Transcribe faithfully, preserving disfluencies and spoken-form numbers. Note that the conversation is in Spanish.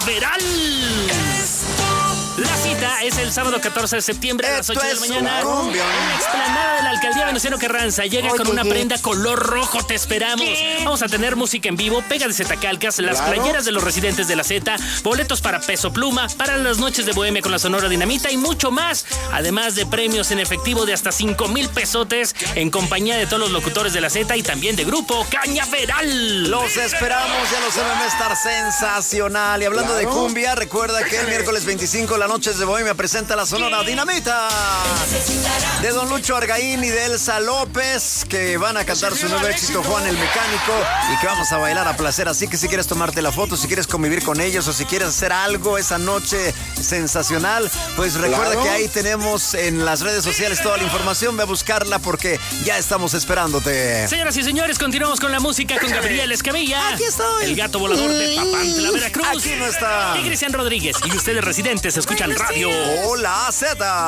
Veral. La cita es el sábado catorce de septiembre a las ocho de la mañana en la explanada de la alcaldía Venustiano Carranza. Llega con una prenda color rojo, te esperamos. Vamos a tener música en vivo, pega de Zetacalcas, las claro. playeras de los residentes de la Z, boletos para Peso Pluma, para las noches de Bohemia con la Sonora Dinamita y mucho más. Además de premios en efectivo de hasta cinco mil pesotes en compañía de todos los locutores de la Z y también de Grupo Cañaveral. Los esperamos, ya lo saben, va a estar sensacional. Y hablando claro. de cumbia, recuerda que el miércoles veinticinco la Noches de Bohemia presenta la Sonora Dinamita de Don Lucho Argaín y de Elsa López, que van a cantar su nuevo éxito Juan el Mecánico y que vamos a bailar a placer. Así que si quieres tomarte la foto, si quieres convivir con ellos o si quieres hacer algo esa noche sensacional, pues recuerda claro. que ahí tenemos en las redes sociales toda la información. Ve a buscarla porque ya estamos esperándote. Señoras y señores, continuamos con la música con Gabriel Escamilla. Aquí estoy. El gato volador de Papantla, Veracruz. Aquí no está. Y Cristian Rodríguez. Y ustedes residentes escuchan Radio Hola Z.